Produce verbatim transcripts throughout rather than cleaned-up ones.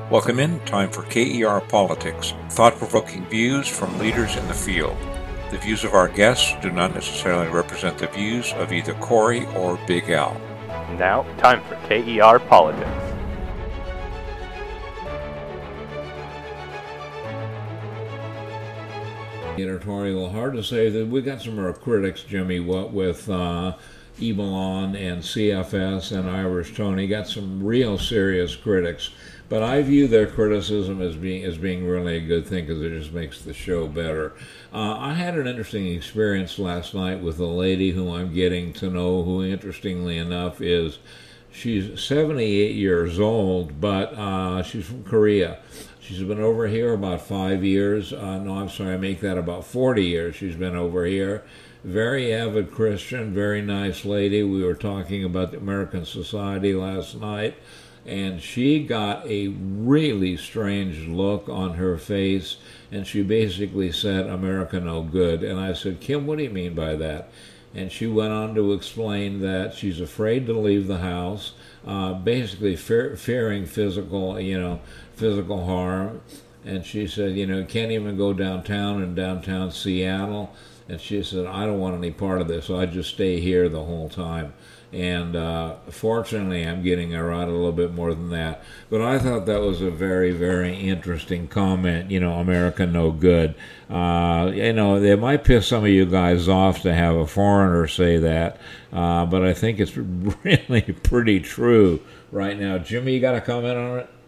Welcome in. Time for K E R Politics, thought-provoking views from leaders in the field. The views of our guests do not necessarily represent the views of either Corey or Big Al. Now, time for K E R Politics. Editorial. Hard to say that we got some more critics, Jimmy, what with uh, Ebalon and C F S and Irish Tony. Got some real serious critics, but I view their criticism as being as being really a good thing because it just makes the show better. Uh, I had an interesting experience last night with a lady who I'm getting to know, who interestingly enough is she's seventy-eight years old, but uh, she's from Korea. She's been over here about five years. Uh, no, I'm sorry, I make that about forty years she's been over here. Very avid Christian, very nice lady. We were talking about the American Society last night, and she got a really strange look on her face, and she basically said, "America no good." And I said, "Kim, what do you mean by that?" And she went on to explain that she's afraid to leave the house, uh, basically fear, fearing physical, you know, physical harm. And she said, you know, can't even go downtown in downtown Seattle. And she said, I don't want any part of this, so I just stay here the whole time. And uh, fortunately, I'm getting her out a little bit more than that. But I thought that was a very, very interesting comment, you know, America no good. Uh, you know, it might piss some of you guys off to have a foreigner say that, uh, but I think it's really pretty true right now. Jimmy, you got a comment on it?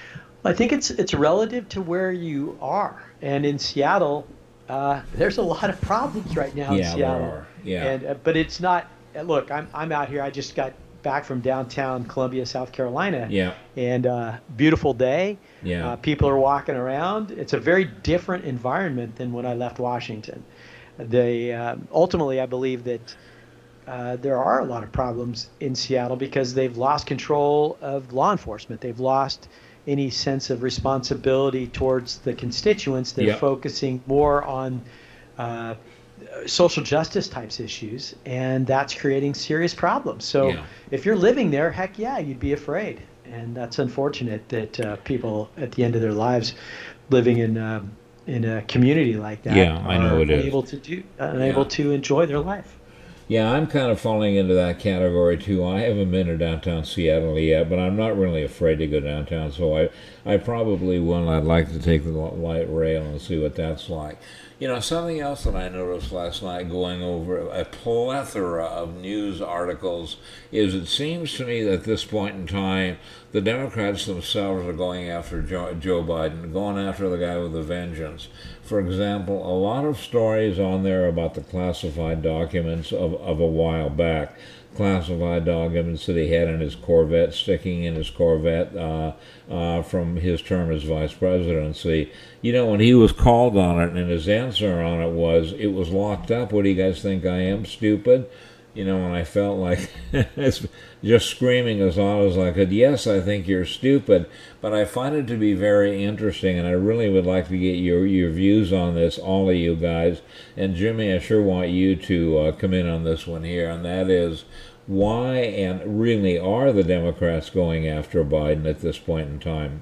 I think it's it's relative to where you are. And in Seattle, uh, there's a lot of problems right now yeah, in Seattle. There are. Yeah, and, uh, but it's not... Look, I'm I'm out here. I just got back from downtown Columbia, South Carolina. Yeah. And uh, beautiful day. Yeah. Uh, people are walking around. It's a very different environment than when I left Washington. They uh, ultimately, I believe that uh, there are a lot of problems in Seattle because they've lost control of law enforcement. They've lost any sense of responsibility towards the constituents. They're yeah. focusing more on uh, social justice types issues, and that's creating serious problems. So yeah. if you're living there, heck yeah, you'd be afraid. And that's unfortunate that uh, people at the end of their lives living in um, in a community like that yeah, I know are it is. unable to do unable yeah. to enjoy their life. Yeah, I'm kind of falling into that category too. I haven't been to downtown Seattle yet, but I'm not really afraid to go downtown, so I, I probably will. I'd like to take the light rail and see what that's like. You know, something else that I noticed last night going over a plethora of news articles is it seems to me that at this point in time, the Democrats themselves are going after Joe, Joe Biden, going after the guy with a vengeance. For example, a lot of stories on there about the classified documents of, of a while back. Classified documents that he had in his Corvette, sticking in his Corvette uh, uh, from his term as vice presidency. You know, when he was called on it, and his answer on it was, it was locked up. What do you guys think I am, stupid? You know, and I felt like just screaming as loud as I could, yes, I think you're stupid. But I find it to be very interesting, and I really would like to get your, your views on this, all of you guys. And Jimmy, I sure want you to uh, come in on this one here, and that is, why and really are the Democrats going after Biden at this point in time?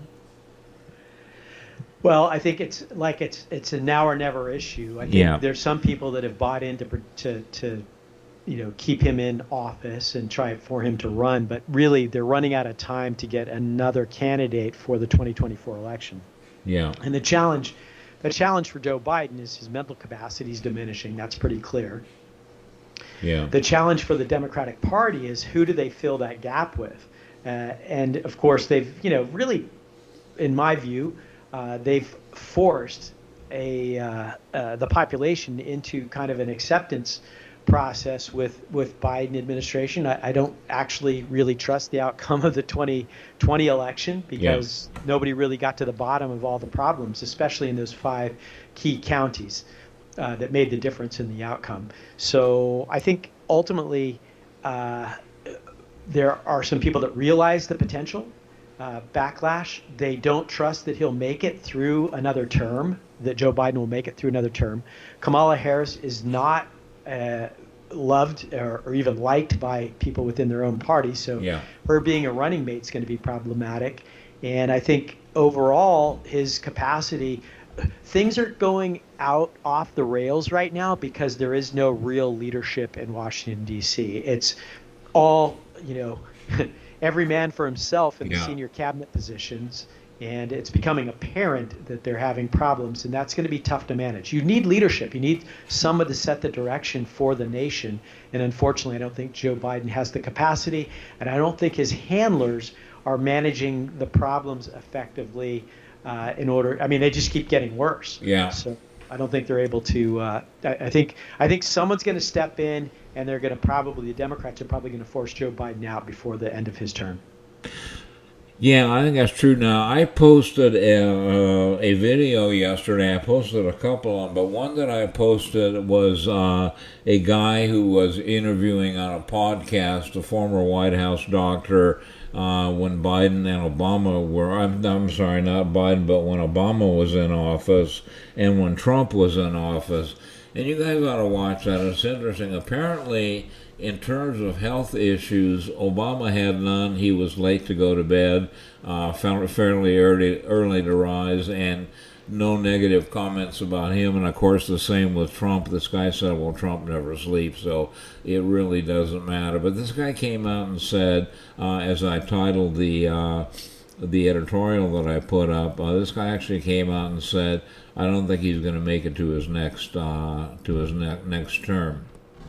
Well, I think it's like it's it's a now or never issue. I think yeah. there's some people that have bought into to to you know keep him in office and try for him to run, but really they're running out of time to get another candidate for the twenty twenty-four election. Yeah. And the challenge, the challenge for Joe Biden is his mental capacity is diminishing. That's pretty clear. Yeah. The challenge for the Democratic Party is who do they fill that gap with? Uh, and of course, they've, you know, really, in my view, uh, they've forced a uh, uh, the population into kind of an acceptance process with with Biden administration. I, I don't actually really trust the outcome of the twenty twenty election because yeah. nobody really got to the bottom of all the problems, especially in those five key counties. Uh, that made the difference in the outcome. So I think ultimately uh, there are some people that realize the potential uh, backlash. They don't trust that he'll make it through another term, that Joe Biden will make it through another term. Kamala Harris is not uh, loved or, or even liked by people within their own party. So yeah. her being a running mate is going to be problematic. And I think overall, his capacity, things are going out off the rails right now because there is no real leadership in Washington, D C. It's all, you know, every man for himself in Yeah. the senior cabinet positions. And it's becoming apparent that they're having problems, and that's going to be tough to manage. You need leadership. You need someone to set the direction for the nation. And unfortunately, I don't think Joe Biden has the capacity, and I don't think his handlers are managing the problems effectively uh, in order. I mean, they just keep getting worse. Yeah. So I don't think they're able to. Uh, I, I think I think someone's going to step in, and they're going to probably the Democrats are probably going to force Joe Biden out before the end of his term. Yeah, I think that's true. Now, I posted a, uh, a video yesterday. I posted a couple of them, but one that I posted was uh, a guy who was interviewing on a podcast a former White House doctor uh, when Biden and Obama were, I'm, I'm sorry, not Biden, but when Obama was in office and when Trump was in office. And you guys ought to watch that. It's interesting. Apparently, in terms of health issues, Obama had none. He was late to go to bed, uh, found it fairly early, early to rise, and no negative comments about him. And of course, the same with Trump. This guy said, well, Trump never sleeps, so it really doesn't matter. But this guy came out and said, uh, as I titled the uh, the editorial that I put up, uh, this guy actually came out and said, I don't think he's going to make it to his next uh, to his ne- next term.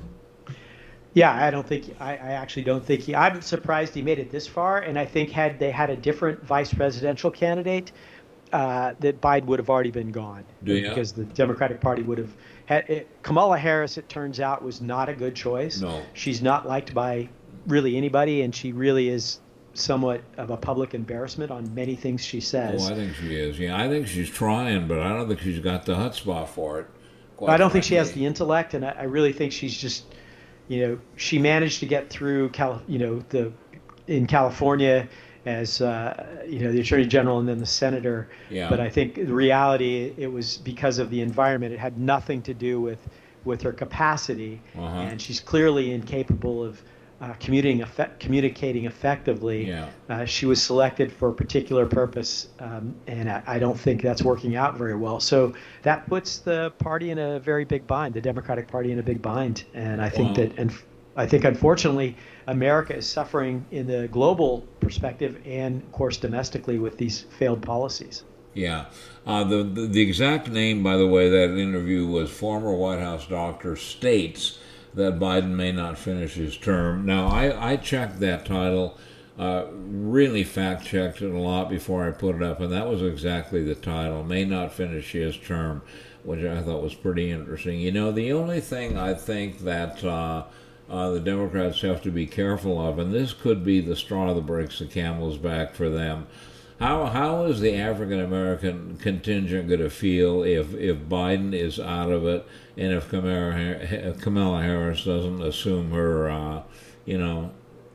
Yeah, I don't think I, I actually don't think he. I'm surprised he made it this far, and I think had they had a different vice presidential candidate, uh, that Biden would have already been gone. Do you? Because the Democratic Party would have had it, Kamala Harris. It turns out was not a good choice. No, she's not liked by really anybody, and she really is somewhat of a public embarrassment on many things she says. Oh, I think she is. Yeah, I think she's trying, but I don't think she's got the chutzpah for it. I don't think she has the intellect, and I, I really think she's just, you know, she managed to get through, Cal, you know, the in California as, uh, you know, the Attorney General and then the Senator. Yeah. But I think the reality, it was because of the environment. It had nothing to do with, with her capacity, Uh-huh. and she's clearly incapable of uh, communicating, effect, communicating effectively. Yeah. Uh, she was selected for a particular purpose, um, and I, I don't think that's working out very well. So that puts the party in a very big bind, the Democratic Party in a big bind. And I think Wow. that, and I think unfortunately, America is suffering in the global perspective and, of course, domestically with these failed policies. Yeah. Uh, the, the the exact name, by the way, that interview was former White House doctor states that Biden may not finish his term. Now, I, I checked that title, uh, really fact-checked it a lot before I put it up, and that was exactly the title, may not finish his term, which I thought was pretty interesting. You know, the only thing I think that uh, uh, the Democrats have to be careful of, and this could be the straw that breaks the camel's back for them, How how is the African American contingent going to feel if, if Biden is out of it, and if Kamala, if Kamala Harris doesn't assume her, uh, you know,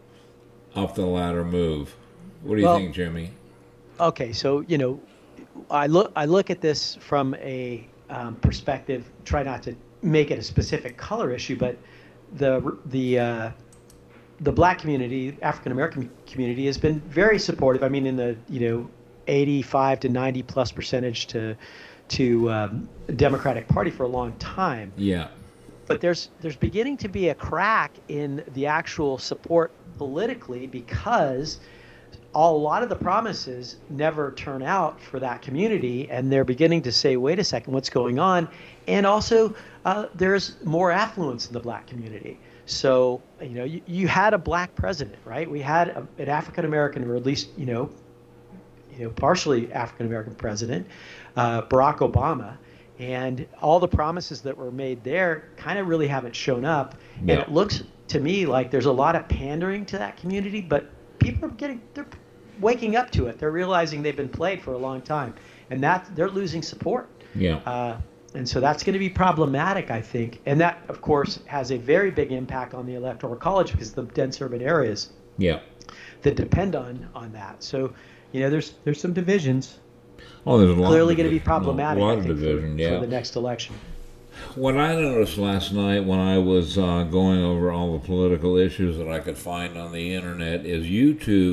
up the ladder move? What do you Well, think, Jimmy? Okay, so you know, I look I look at this from a um, perspective. Try not to make it a specific color issue, but the the uh, the black community, African American community, has been very supportive. I mean, in the you know eighty-five to ninety plus percentage to to um, Democratic Party for a long time. Yeah. But there's there's beginning to be a crack in the actual support politically because a lot of the promises never turn out for that community, and they're beginning to say, wait a second, what's going on? And also, uh, there's more affluence in the black community. So, you know, you, you had a black president, right? We had a, an African American, or at least, you know, you know, partially African American president, uh, Barack Obama, and all the promises that were made there kind of really haven't shown up. Yeah. And it looks to me like there's a lot of pandering to that community, but people are getting, they're waking up to it. They're realizing they've been played for a long time, and that they're losing support. Yeah. Uh, and so that's going to be problematic, I think. And that, of course, has a very big impact on the Electoral College because the dense urban areas Yeah. that depend on on that. So, you know, there's there's some divisions. Oh, there's a lot Clearly of going to be division. problematic, No, a lot I of think, division, for, yeah. for the next election. What I noticed last night when I was uh, going over all the political issues that I could find on the internet is YouTube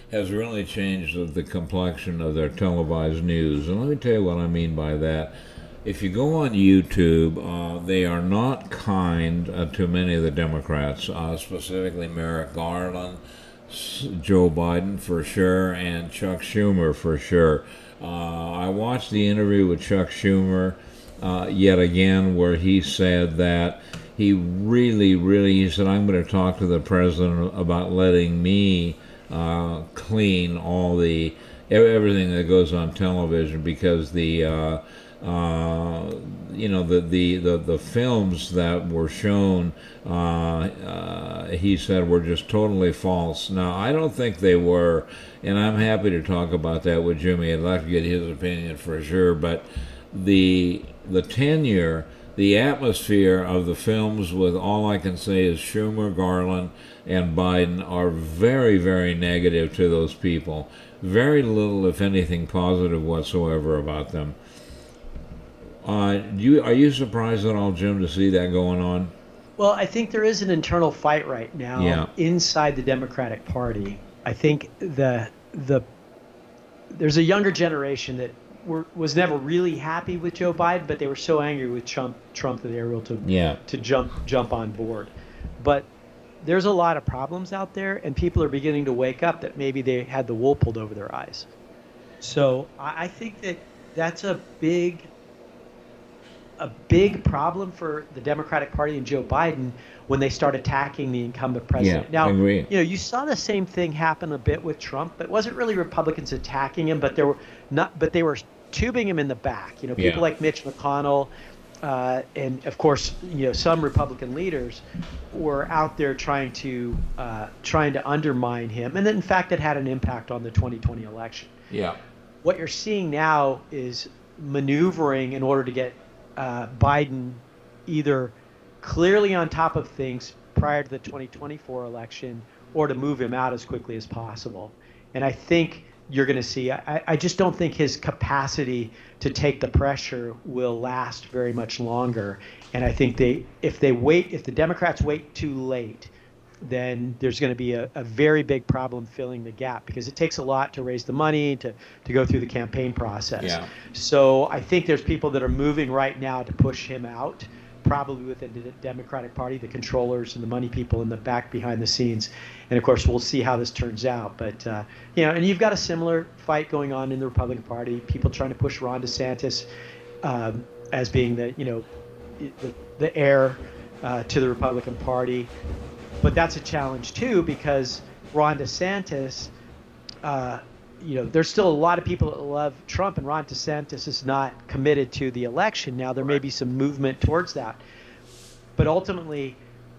has really changed the, the complexion of their televised news. And let me tell you what I mean by that. If you go on YouTube, uh, they are not kind uh, to many of the Democrats, uh, specifically Merrick Garland, Joe Biden for sure, and Chuck Schumer for sure. Uh, I watched the interview with Chuck Schumer uh, yet again, where he said that he really, really, he said, I'm going to talk to the president about letting me uh, clean all the, everything that goes on television, because the, uh, uh, you know, the, the, the, the films that were shown, uh, uh, he said, were just totally false. Now, I don't think they were, and I'm happy to talk about that with Jimmy. I'd like to get his opinion for sure, but the the tenure, the atmosphere of the films, with all I can say is Schumer, Garland, and Biden, are very, very negative to those people. Very little, if anything, positive whatsoever about them. Uh, do you, are you surprised at all, Jim, to see that going on? Well, I think there is an internal fight right now yeah. inside the Democratic Party. I think the the there's a younger generation that were, was never really happy with Joe Biden, but they were so angry with Trump, Trump that they were able to yeah. to jump jump on board. But there's a lot of problems out there, and people are beginning to wake up that maybe they had the wool pulled over their eyes. So I, I think that that's a big a big problem for the Democratic Party and Joe Biden when they start attacking the incumbent president. Yeah, now, I agree. you know, you saw the same thing happen a bit with Trump, but it wasn't really Republicans attacking him, but there were not, but they were tubing him in the back. You know, people Yeah. like Mitch McConnell, uh, and of course, you know, some Republican leaders were out there trying to uh, trying to undermine him, and in fact, it had an impact on the twenty twenty election. Yeah. What you're seeing now is maneuvering in order to get uh, Biden either clearly on top of things prior to the twenty twenty-four election, or to move him out as quickly as possible. And I think you're going to see, I, I just don't think his capacity to take the pressure will last very much longer. And I think they, if they wait, if the Democrats wait too late, then there's going to be a, a very big problem filling the gap, because it takes a lot to raise the money, to, to go through the campaign process. Yeah. So I think there's people that are moving right now to push him out, probably within the Democratic Party, the controllers and the money people in the back behind the scenes. And of course, we'll see how this turns out. But, uh, you know, and you've got a similar fight going on in the Republican Party, people trying to push Ron DeSantis um, as being the, you know, the, the heir uh, to the Republican Party. But that's a challenge too, because Ron DeSantis, uh, you know, there's still a lot of people that love Trump, and Ron DeSantis is not committed to the election. Now, there may be some movement towards that, but ultimately,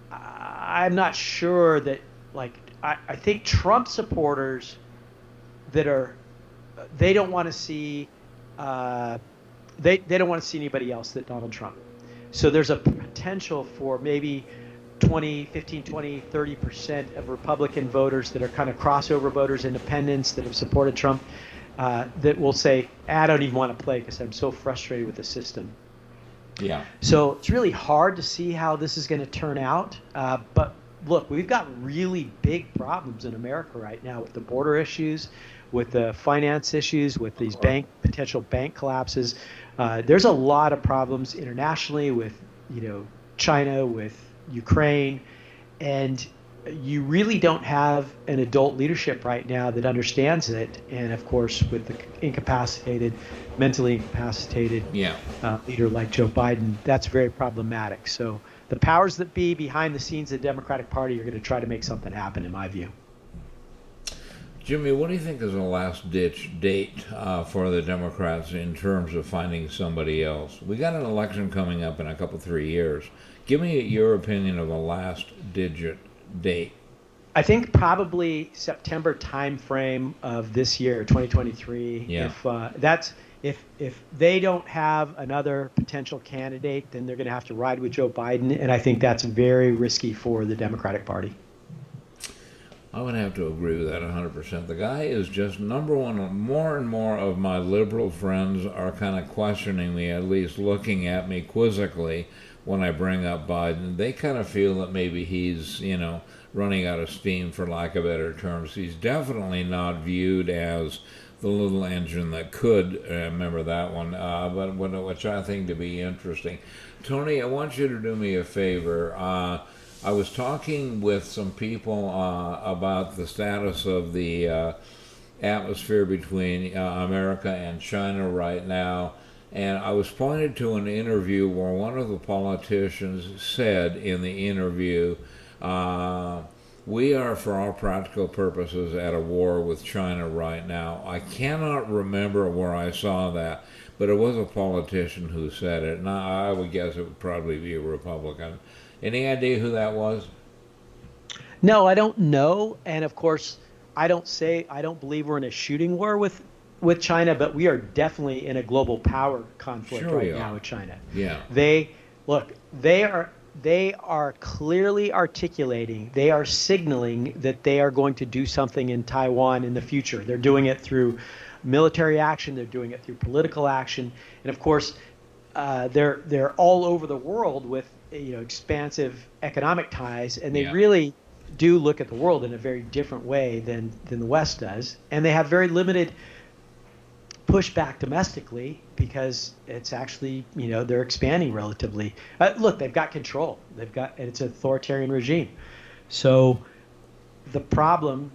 I'm not sure that, like, I, I think Trump supporters that are, they don't want to see, uh, they, they don't want to see anybody else than Donald Trump. So there's a potential for maybe twenty, fifteen, twenty, thirty percent of Republican voters that are kind of crossover voters, independents that have supported Trump, uh, that will say, I don't even want to play because I'm so frustrated with the system. Yeah. So it's really hard to see how this is going to turn out. Uh, but look, we've got really big problems in America right now with the border issues, with the finance issues, with these bank potential bank collapses. Uh, there's a lot of problems internationally with, you know, China, with Ukraine, and you really don't have an adult leadership right now that understands it. And of course, with the incapacitated, mentally incapacitated yeah. uh, leader like Joe Biden, that's very problematic. So the powers that be behind the scenes of the Democratic Party are going to try to make something happen, in my view. Jimmy, what do you think is a last-ditch date uh, for the Democrats in terms of finding somebody else? We got an election coming up in a couple, three years. Give me your opinion of a last-digit date. I think probably September timeframe of this year, twenty twenty-three. Yeah. If uh, that's if if they don't have another potential candidate, then they're going to have to ride with Joe Biden, and I think that's very risky for the Democratic Party. I would have to agree with that one hundred percent. The guy is just, number one, more and more of my liberal friends are kind of questioning me, at least looking at me quizzically when I bring up Biden. They kind of feel that maybe he's, you know, running out of steam, for lack of better terms. He's definitely not viewed as the little engine that could, uh, remember that one, uh, but which I think to be interesting. Tony, I want you to do me a favor. Uh, I was talking with some people uh, about the status of the uh, atmosphere between uh, America and China right now, and I was pointed to an interview where one of the politicians said in the interview, uh, we are, for all practical purposes, at a war with China right now. I cannot remember where I saw that, but it was a politician who said it, and I would guess it would probably be a Republican. Any idea who that was? No, I don't know. And of course, I don't say I don't believe we're in a shooting war with with China, but we are definitely in a global power conflict Sure right we now are. with China. Yeah. They look, they are they are clearly articulating, they are signaling that they are going to do something in Taiwan in the future. They're doing it through military action, they're doing it through political action, and of course, uh, they're they're all over the world with, you know, expansive economic ties, and they Yeah. really do look at the world in a very different way than than the West does, and they have very limited pushback domestically because it's actually, you know, they're expanding relatively. Uh, look, they've got control. They've got, and it's an authoritarian regime. So the problem,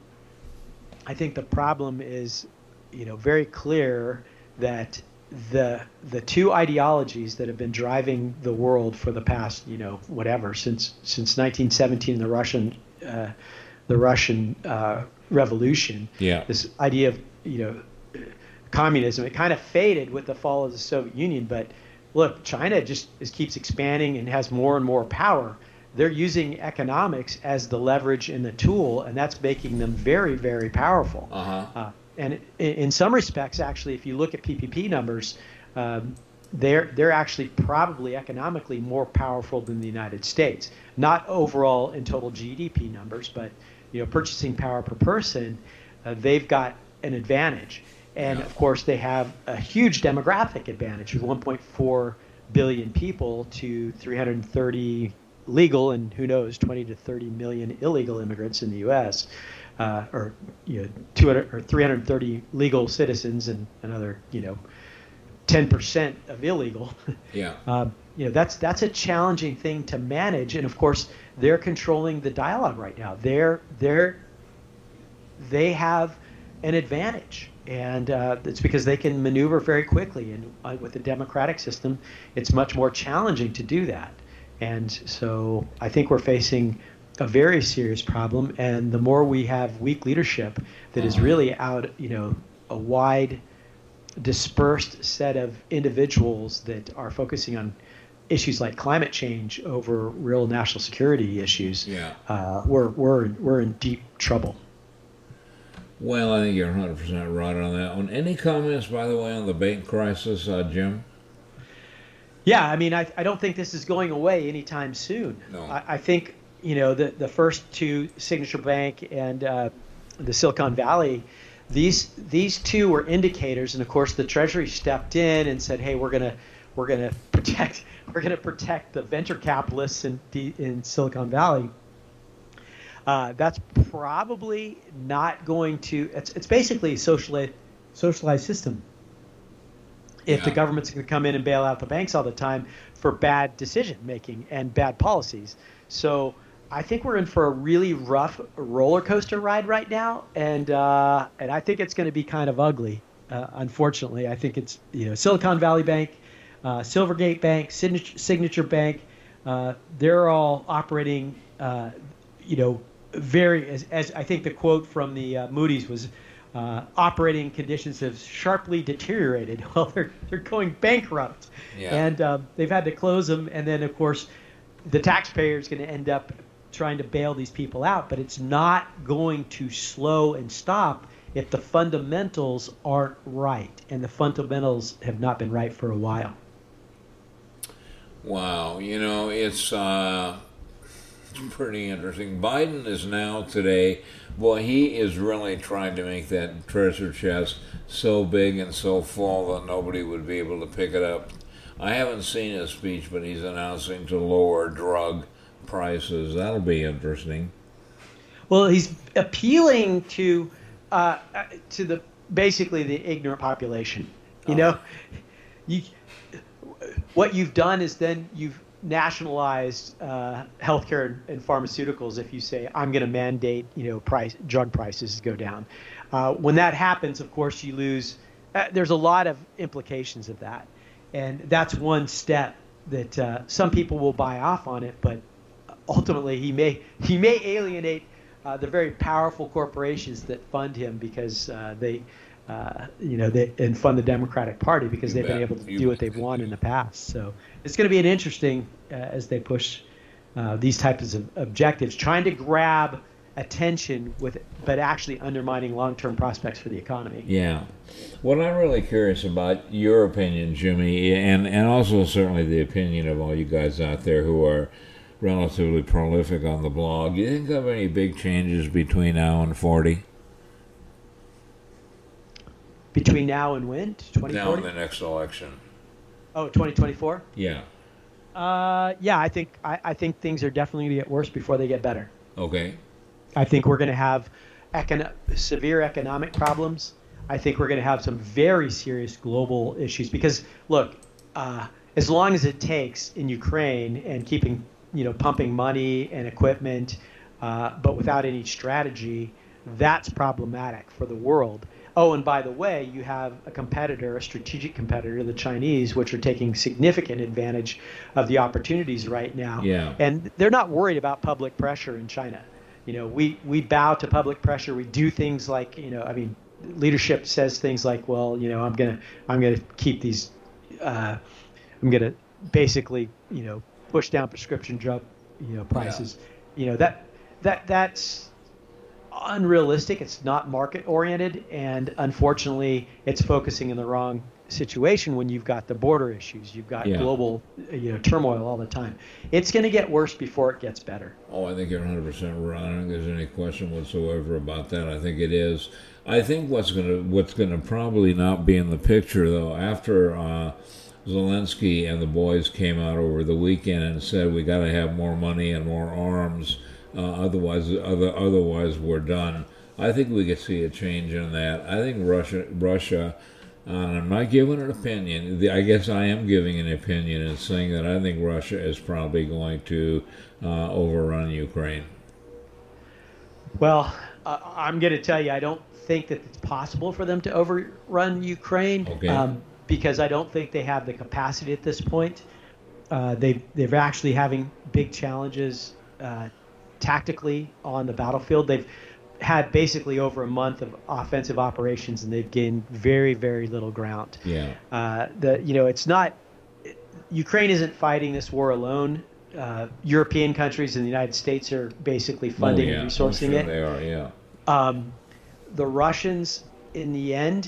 I think the problem is, you know, very clear that the the two ideologies that have been driving the world for the past, you know, whatever, since since nineteen seventeen, the Russian uh, the Russian uh, Revolution. Yeah. This idea of, you know, communism, it kind of faded with the fall of the Soviet Union, but look, China just is, keeps expanding and has more and more power. They're using economics as the leverage and the tool, and that's making them very, very powerful. Uh-huh. Uh, and in, in some respects, actually, if you look at P P P numbers, um, they're they're actually probably economically more powerful than the United States. Not overall in total G D P numbers, but, you know, purchasing power per person, uh, they've got an advantage. And Yeah. of course, they have a huge demographic advantage with one point four billion people to three hundred thirty legal and, who knows, twenty to thirty million illegal immigrants in the U S, uh, or, you know, two hundred or three hundred thirty legal citizens and another, you know, ten percent of illegal. Yeah. Um, you know, that's that's a challenging thing to manage, and of course, they're controlling the dialogue right now. They're they're they have an advantage, and uh, it's because they can maneuver very quickly. And uh, with the democratic system, it's much more challenging to do that. And so, I think we're facing a very serious problem. And the more we have weak leadership that is really out, you know, a wide, dispersed set of individuals that are focusing on issues like climate change over real national security issues, Yeah. uh, we're we're we're in deep trouble. Well, I think you're one hundred percent right on that one. Any comments, by the way, on the bank crisis, uh, Jim? Yeah, I mean, I, I don't think this is going away anytime soon. No. I, I think, you know, the, the first two, Signature Bank and uh, the Silicon Valley, these these two were indicators, and of course the Treasury stepped in and said, hey, we're gonna we're gonna protect we're gonna protect the venture capitalists in in Silicon Valley. Uh, that's probably not going to. It's it's basically a socialized socialized system. If Yeah. the government's going to come in and bail out the banks all the time for bad decision making and bad policies, so I think we're in for a really rough roller coaster ride right now, and uh, and I think it's going to be kind of ugly. Uh, unfortunately, I think it's, you know, Silicon Valley Bank, uh, Silvergate Bank, Signature, Signature Bank, uh, they're all operating, uh, you know, very as, as I think the quote from the uh, Moody's was, uh, operating conditions have sharply deteriorated. Well, they're they're going bankrupt, Yeah. and uh, they've had to close them, and then of course, the taxpayer is going to end up trying to bail these people out, but it's not going to slow and stop if the fundamentals aren't right, and the fundamentals have not been right for a while. Wow, you know, it's uh, pretty interesting. Biden is now today, boy, he is really trying to make that treasure chest so big and so full that nobody would be able to pick it up. I haven't seen his speech, but he's announcing to lower drug prices. That'll be interesting. Well, he's appealing to uh, to the basically the ignorant population. You know, you what you've done is then you've nationalized uh, healthcare and pharmaceuticals. If you say I'm going to mandate, you know, price drug prices go down, uh, when that happens, of course, you lose. Uh, there's a lot of implications of that, and that's one step that uh, some people will buy off on it, but ultimately he may he may alienate uh, the very powerful corporations that fund him because uh, they. Uh, you know, they and fund the Democratic Party because You they've bet. been able to You do what bet. they've won in the past. So it's going to be an interesting uh, as they push uh, these types of objectives, trying to grab attention with, but actually undermining long-term prospects for the economy. Yeah. What I'm really curious about your opinion, Jimmy, and, and also certainly the opinion of all you guys out there who are relatively prolific on the blog, you think of any big changes between now and forty? Between now and when? twenty Now forty? in the next election. Oh, twenty twenty-four? Yeah. Uh, yeah, I think I, I think things are definitely going to get worse before they get better. Okay. I think we're going to have econ- severe economic problems. I think we're going to have some very serious global issues because, look, uh, as long as it takes in Ukraine and keeping, you know, pumping money and equipment, uh, but without any strategy, that's problematic for the world. Oh, and by the way, you have a competitor, a strategic competitor, the Chinese, which are taking significant advantage of the opportunities right now. Yeah. And they're not worried about public pressure in China. You know, we, we bow to public pressure. We do things like, you know, I mean, leadership says things like, well, you know, I'm gonna I'm gonna keep these, uh, I'm gonna basically, you know, push down prescription drug, you know, prices. You know, that that that's unrealistic. It's not market oriented, and unfortunately, it's focusing in the wrong situation when you've got the border issues. You've got Yeah. global, you know, turmoil all the time. It's going to get worse before it gets better. Oh, I think you're one hundred percent right. I don't think there's any question whatsoever about that. I think it is. I think what's going to what's going to probably not be in the picture, though, after uh, Zelensky and the boys came out over the weekend and said we got to have more money and more arms, uh, otherwise, other, otherwise we're done. I think we could see a change in that. I think Russia, Russia. Uh, I'm not giving an opinion. The- I guess I am giving an opinion and saying that I think Russia is probably going to uh, overrun Ukraine. Well, uh, I'm going to tell you, I don't think that it's possible for them to overrun Ukraine Okay. um, because I don't think they have the capacity at this point. Uh, they they're actually having big challenges uh, tactically on the battlefield. They've had basically over a month of offensive operations, and they've gained very, very little ground. Yeah. Uh, the you know it's not Ukraine isn't fighting this war alone. Uh, European countries and the United States are basically funding oh, yeah. and resourcing I'm sure it. They are, yeah. Um, the Russians, in the end,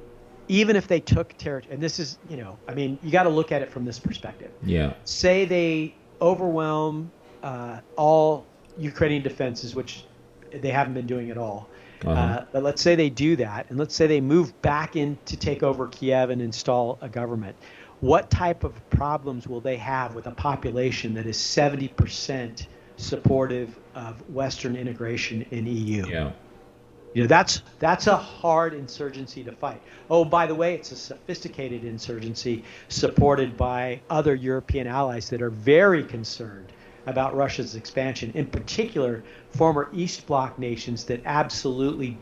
even if they took territory, and this is, you know, I mean, you got to look at it from this perspective. Yeah. Say they overwhelm uh, all Ukrainian defenses, which they haven't been doing at all. Uh-huh. Uh, but let's say they do that, and let's say they move back in to take over Kiev and install a government. What type of problems will they have with a population that is seventy percent supportive of Western integration in E U? Yeah. You know, that's that's a hard insurgency to fight. Oh, by the way, it's a sophisticated insurgency supported by other European allies that are very concerned about Russia's expansion, in particular former East Bloc nations that absolutely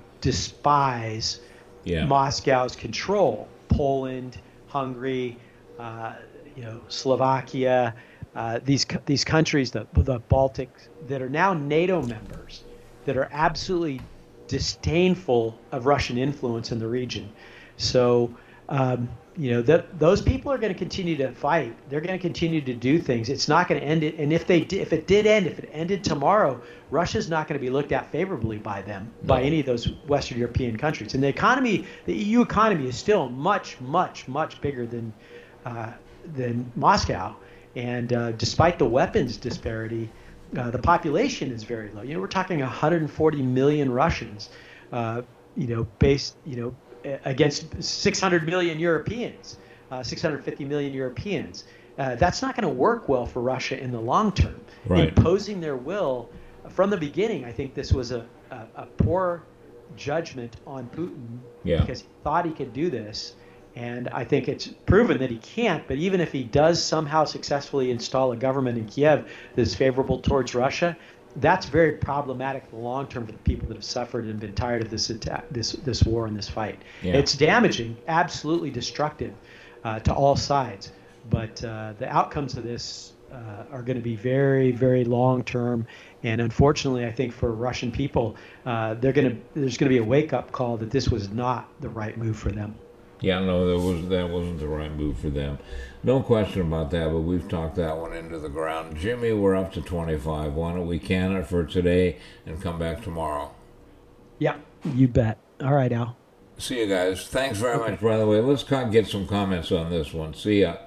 despise Yeah. Moscow's control. Poland, Hungary, uh, you know, Slovakia, uh, these these countries, the the Baltics, that are now NATO members, that are absolutely disdainful of Russian influence in the region. So, um, you know, that those people are going to continue to fight. They're going to continue to do things. It's not going to end it. And if they did, if it did end, if it ended tomorrow, Russia's not going to be looked at favorably by them, No. by any of those Western European countries. And the economy, the E U economy, is still much, much, much bigger than uh, than Moscow. And uh, despite the weapons disparity, uh, the population is very low. You know, we're talking one hundred forty million Russians, uh, you know, based, you know, against six hundred million Europeans, uh, six hundred fifty million Europeans. Uh, that's not going to work well for Russia in the long term. Right. Imposing their will from the beginning, I think this was a, a, a poor judgment on Putin yeah. because he thought he could do this. And I think it's proven that he can't. But even if he does somehow successfully install a government in Kiev that is favorable towards Russia, that's very problematic in the long term for the people that have suffered and been tired of this attack, this this war and this fight. Yeah. It's damaging, absolutely destructive uh, to all sides. But uh, the outcomes of this uh, are going to be very, very long term. And unfortunately, I think for Russian people, uh, they're going to there's going to be a wake up call that this was not the right move for them. Yeah, no, that was that wasn't the right move for them. No question about that, but we've talked that one into the ground. Jimmy, we're up to twenty-five. Why don't we can it for today and come back tomorrow? Yeah, you bet. All right, Al. See you guys. Thanks very okay. much, by the way. Let's get some comments on this one. See ya.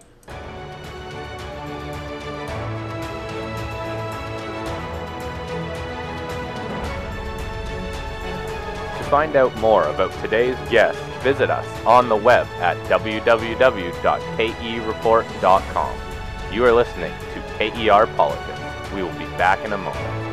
To find out more about today's guest, visit us on the web at w w w dot k e report dot com. You are listening to K E R Politics. We will be back in a moment.